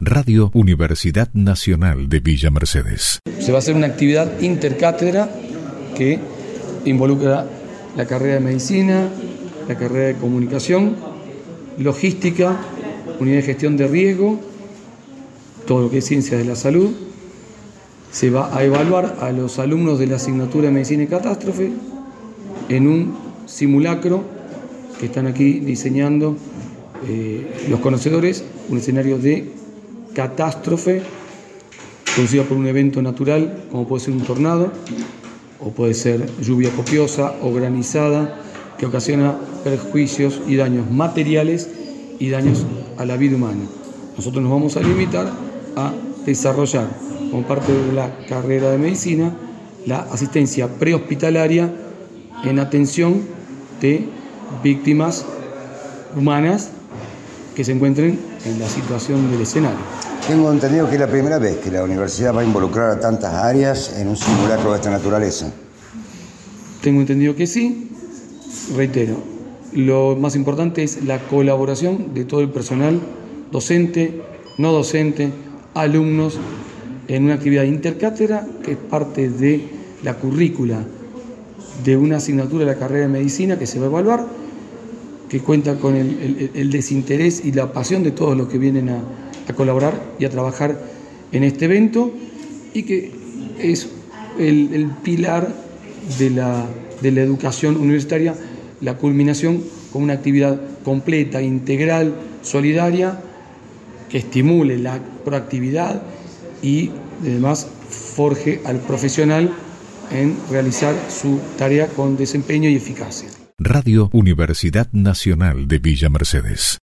Radio Universidad Nacional de Villa Mercedes. Se va a hacer una actividad intercátedra que involucra la carrera de medicina, la carrera de comunicación, logística, unidad de gestión de riesgo, todo lo que es ciencia de la salud. Se va a evaluar a los alumnos de la asignatura de medicina y catástrofe en un simulacro que están aquí diseñando los conocedores, un escenario de catástrofe producida por un evento natural, como puede ser un tornado, o puede ser lluvia copiosa o granizada, que ocasiona perjuicios y daños materiales y daños a la vida humana. Nosotros nos vamos a limitar a desarrollar, como parte de la carrera de medicina, la asistencia prehospitalaria en atención de víctimas humanas que se encuentren en la situación del escenario. Tengo entendido que es la primera vez que la universidad va a involucrar a tantas áreas en un simulacro de esta naturaleza. Tengo entendido que sí. Reitero, lo más importante es la colaboración de todo el personal, docente, no docente, alumnos, en una actividad intercátedra que es parte de la currícula de una asignatura de la carrera de medicina que se va a evaluar, que cuenta con el desinterés y la pasión de todos los que vienen a colaborar y a trabajar en este evento, y que es el pilar de la educación universitaria, la culminación con una actividad completa, integral, solidaria, que estimule la proactividad y además forje al profesional en realizar su tarea con desempeño y eficacia. Radio Universidad Nacional de Villa Mercedes.